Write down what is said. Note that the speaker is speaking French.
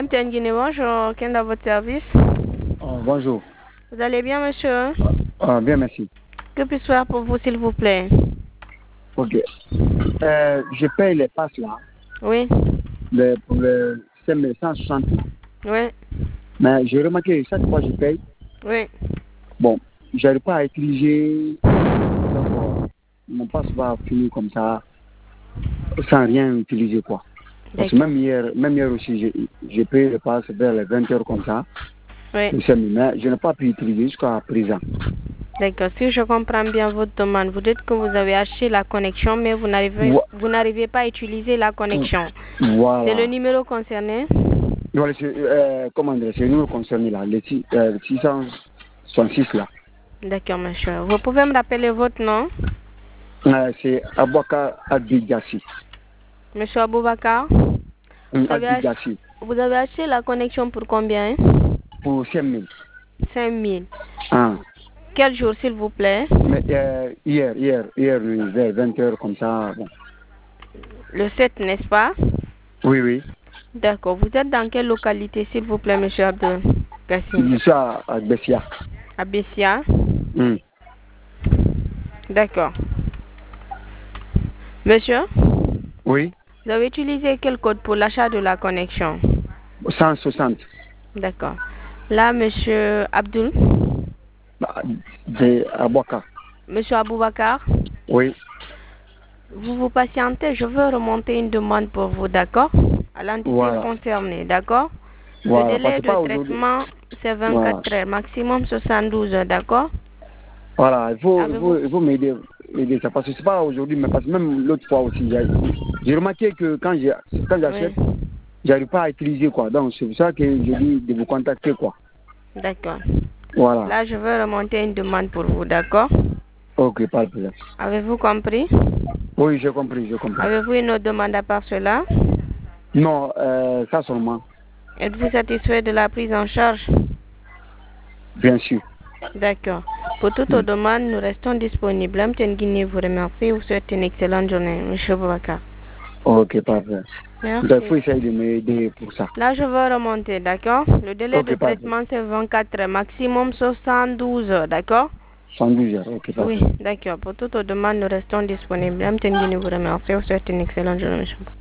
Guinée, bonjour. Quel est à votre service? Bonjour. Vous allez bien, monsieur? Bien, merci. Que puis-je faire pour vous, s'il vous plaît? Ok. Je paye les passes là, Oui. pour le 5160 là. Oui. Mais j'ai remarqué, chaque fois que je paye, Oui. bon, j'arrive pas à utiliser. Donc, mon passe va finir comme ça, sans rien utiliser quoi. Parce que même hier aussi, j'ai payé le passe vers les 20h comme ça. Oui. Mais je n'ai pas pu utiliser jusqu'à présent. D'accord. Si je comprends bien votre demande, vous dites que vous avez acheté la connexion, mais vous n'arrivez pas à utiliser la connexion. Voilà. C'est le numéro concerné? Voilà, comment dire, c'est nous concernés là, les 666 là. D'accord, monsieur. Vous pouvez me rappeler votre nom? C'est Abouaka Abidjassi. Monsieur Aboubakar? Abidjassi. Vous avez acheté la connexion pour combien? Pour 5 000. 5 000. Ah. Quel jour, s'il vous plaît? Mais, hier, vers 20h comme ça. Bon. Le 7, n'est-ce pas? Oui, oui. D'accord. Vous êtes dans quelle localité, s'il vous plaît, monsieur Abdel Gassim? Je suis à Bessia. À Bessia? D'accord. Monsieur? Oui. Vous avez utilisé quel code pour l'achat de la connexion? 160. D'accord. Là, monsieur Abdul? C'est Abouaka. Monsieur Aboubakar? Oui. Vous vous patientez, je veux remonter une demande pour vous, d'accord? À l'entité concernée, d'accord? Le délai de traitement, c'est 24 heures, maximum 72 heures, d'accord? Voilà, il faut m'aider ça, parce que c'est pas aujourd'hui, mais parce que même l'autre fois aussi, j'ai remarqué que quand j'achète, j'arrive pas à utiliser quoi. Donc c'est pour ça que je dis de vous contacter quoi. D'accord. Voilà. Là, je veux remonter une demande pour vous, d'accord? Ok, pas de problème. Avez-vous compris? Oui, j'ai compris. Avez-vous une autre demande à part cela? Non, ça seulement. Êtes-vous satisfait de la prise en charge? Bien sûr. D'accord. Pour toute autre demande, nous restons disponibles. MTN Guinée vous remercie et vous souhaite une excellente journée, monsieur Boubacar. Ok, pas de problème. Merci. Il faut essayer de m'aider pour ça. Là, je vais remonter, d'accord? Le délai de traitement, c'est 24 heures, maximum 72 heures, d'accord? 72 heures, ok, pas de problème. Oui, d'accord. Pour toute autre demande, nous restons disponibles. MTN Guinée vous remercie et vous souhaite une excellente journée, monsieur.